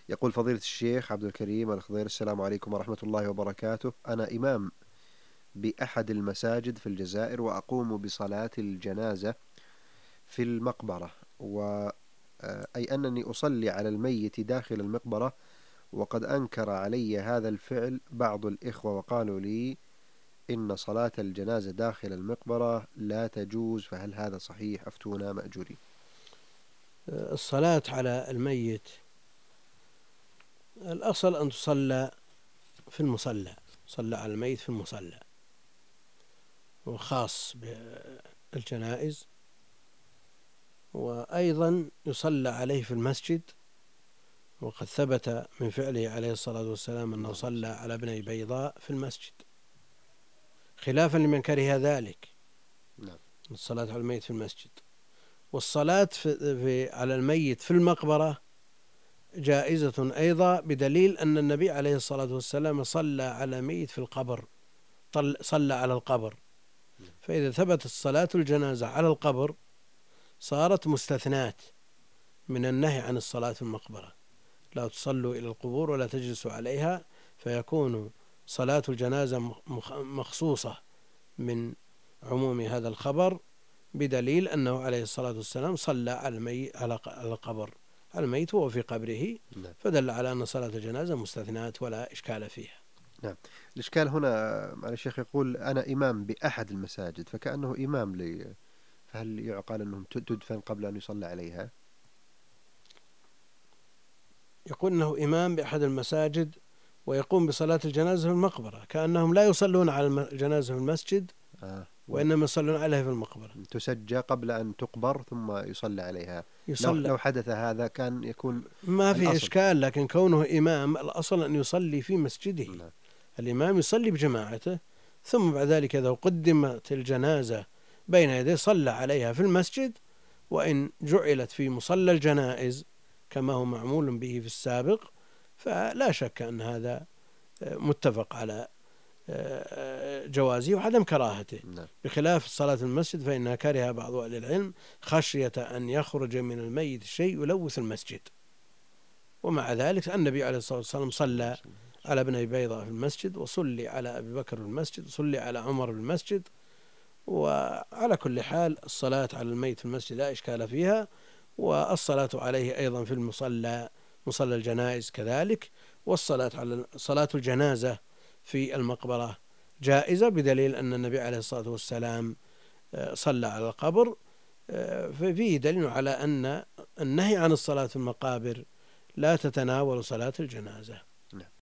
يقول فضيلة الشيخ عبد الكريم الخضير: السلام عليكم ورحمة الله وبركاته. أنا إمام بأحد المساجد في الجزائر، وأقوم بصلاة الجنازة في المقبرة، أي أنني أصلي على الميت داخل المقبرة، وقد أنكر علي هذا الفعل بعض الإخوة، وقالوا لي إن صلاة الجنازة داخل المقبرة لا تجوز، فهل هذا صحيح؟ أفتونا مأجورين. الصلاة على الميت الأصل أن تصلى في المصلى، صلى على الميت في المصلى، وخاص بالجنائز. وأيضا يصلى عليه في المسجد، وقد ثبت من فعله عليه الصلاة والسلام أنه صلى على ابني بيضاء في المسجد، خلافا لمن كره ذلك، الصلاة على الميت في المسجد. والصلاة على الميت في المقبرة جائزة أيضا، بدليل أن النبي عليه الصلاة والسلام صلى على ميت في القبر، صلى على القبر. فإذا ثبت الصلاة الجنازة على القبر صارت مستثنات من النهي عن الصلاة في المقبرة: لا تصلوا إلى القبور ولا تجلسوا عليها، فيكون صلاة الجنازة مخصوصة من عموم هذا الخبر، بدليل أنه عليه الصلاة والسلام صلى على القبر، على الميت وهو في قبره، فدل على أن صلاة الجنازة مستثنات ولا إشكال فيها. نعم. الإشكال هنا على الشيخ يقول أنا إمام بأحد المساجد، فكأنه إمام لي، فهل يعقل أنهم تدفن قبل أن يصلى عليها؟ يقول أنه إمام بأحد المساجد ويقوم بصلاة الجنازة في المقبرة، كأنهم لا يصلون على الجنازة في المسجد، وإنما يصلون عليها في المقبرة، تسجى قبل أن تقبر ثم يصلى عليها. لو حدث هذا كان يكون ما في إشكال، لكن كونه إمام الأصل أن يصلي في مسجده. الإمام يصلي بجماعته، ثم بعد ذلك إذا قدمت الجنازة بين يديه صلى عليها في المسجد، وإن جعلت في مصلى الجنائز كما هو معمول به في السابق، فلا شك أن هذا متفق على جوازه وعدم كراهته، بخلاف الصلاة في المسجد فإنها كره بعض أهل العلم خشية أن يخرج من الميت شيء يلوث المسجد. ومع ذلك النبي عليه الصلاة والسلام صلى على ابني بيضاء في المسجد، وصلي على أبي بكر في المسجد، وصلي على عمر في المسجد. وعلى كل حال الصلاة على الميت في المسجد لا إشكال فيها، والصلاة عليه أيضا في المصلى، مصلى الجنائز كذلك. والصلاة على صلاة الجنازة في المقبرة جائزة، بدليل أن النبي عليه الصلاة والسلام صلى على القبر. ففيه دليل على أن النهي عن الصلاة في المقابر لا تتناول صلاة الجنازة.